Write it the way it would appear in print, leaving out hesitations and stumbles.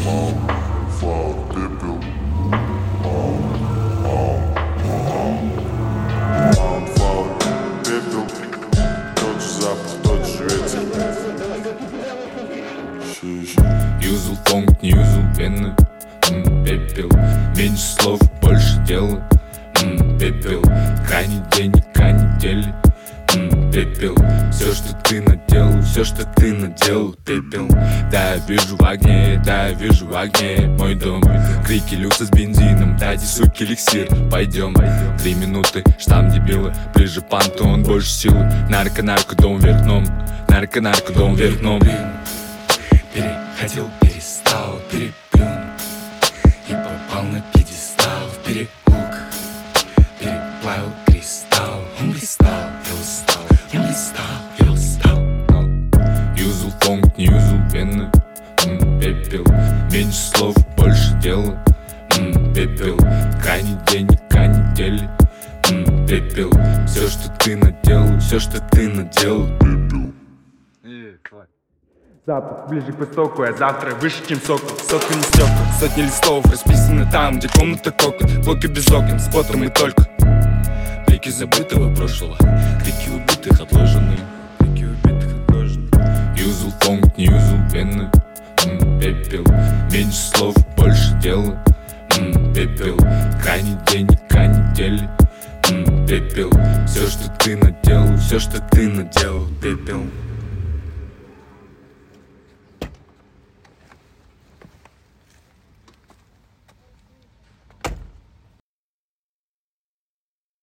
пепел. Пепел, тот же запах, тот же ветер. Юзал фонг, не юзал вены. Пепел, меньше слов, больше дела. Пепел, крайний день, крайней недели. Пепел, все, что ты наделал, все, что ты наделал. Пепел, да, я вижу в огне, да, я вижу в огне мой дом. Крики люкса с бензином, дайте, суки, эликсир. Пойдем, 3 минуты, штамм дебила. Ближе пантон, больше силы. Нарко, дом вверх дном. Нарко, дом вверх дном. Переходил, перестал, переплюнул и попал на пьедестал в переулках. Переплавил кристалл, он блистал, я устал, он блистал, я устал. Юзал фонг, не юзал вены. Пепел, меньше слов, больше дела. Пепел, крайний день, крайней недели. Пепел, все, что ты наделал, все, что ты наделал. Запах ближе к востоку, а завтра выше, чем сокол. Сотка не стекла, сотни листов расписаны там, где комната кокон. Блоки без окон, с потом и только. Блики забытого прошлого, крики убитых отложенные. Крики убитых отложенные. Юзал фонг, не юзал вены. Пепел, меньше слов, больше дела. Пепел, крайний день, крайней недели. Пепел, все, что ты наделал, все, что ты наделал. Пепел.